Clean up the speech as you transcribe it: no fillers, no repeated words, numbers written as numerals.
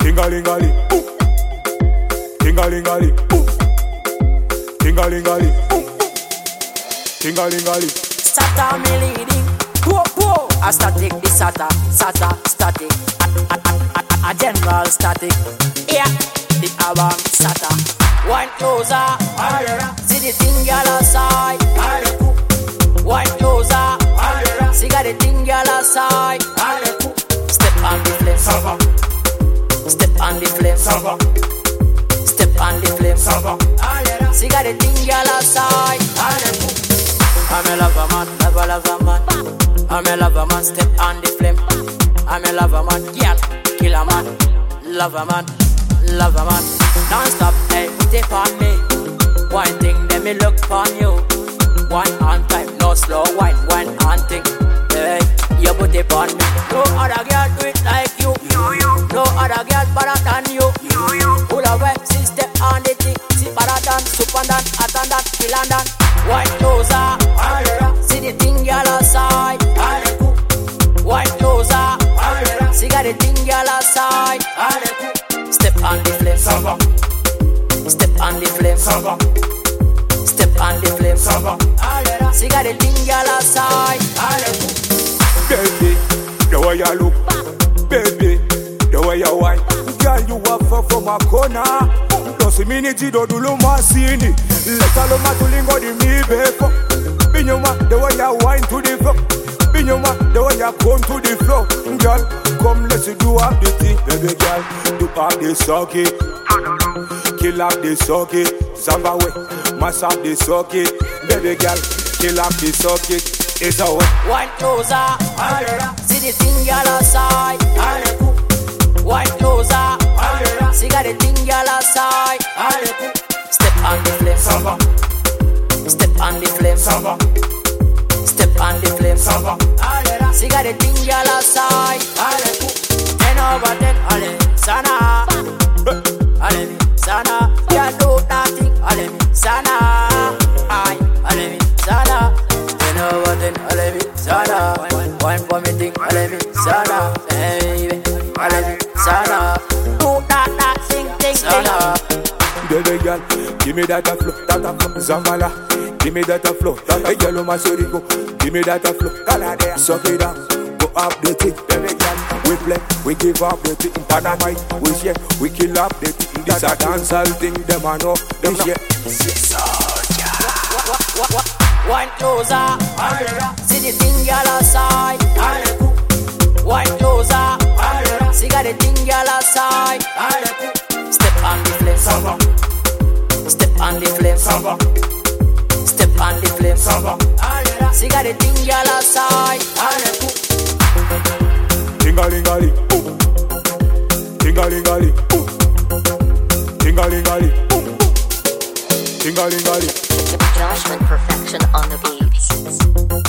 Tingalingali, tingalingali, tingalingali, tingalingali. Sata me leading, whoa whoa. I static the sata, sata static, a general static. Yeah, the album sata. One closer, see the thing girl outside. One closer, see got the thing girl outside. Step on the flame, step on the flame, step on the flame. See got the thing girl outside. I'm a lover man, lover man. I'm a lover man, step on the flame. I'm a lover man, girl, killer man, lover man, lover man. Non-stop, hey, take on me. One thing, let me look on you. One on time, no slow wine, one on thing. Hey, you put it on me. No other girl do it like you. No other girl better than you. Pull away, see step on the thing. See better than, super than, hotter than, killer than. One closer, see the thing girl outside. One closer, see got the thing girl outside. Step on the flame, step on the flame, step on the flame. See got the thing girl outside. Baby, the way you look, baby, the way you whine. Girl, you walk from a corner. Dosi minute do dulu masini. Leta lo matulingo di mi beko. Binyoma, the way you whine to the floor. Binyoma, the way you come to the floor. Girl, come let's do up the thing. Baby girl, do up the socket. Kill up the socket. Zamba way, mash up the socket. Baby girl, kill up the socket. It's a way. One closer, see the thing girl outside. One closer, see got the thing girl outside. Step on the flame, step on the flame, step on the flame. See got the thing girl outside. 10 over 10, ale sana, ale sana. Can't do nothing, ale sana. Ay, ale sana. 10 over 10, ale sana. One for me thing, ale sana. Baby, ale sana. Do that thing, sana. Baby girl, give me that flow, Zambala. Give me that flow, hey girl, my sorry go. Give me that flow, Canada. Suck it down, go up the thing, baby girl. We play, we give up the thing, Panama. We share, we kill up the thing. This a dancehall thing, them I know, them share. One closer, see the thing girl outside. One closer, see got the thing girl outside. Step on the flame, step on the flame, step on the flame. See got the thing girl outside. Tingalingali, tingalingali, tingalingali, tingalingali. Josh with perfection on the beats.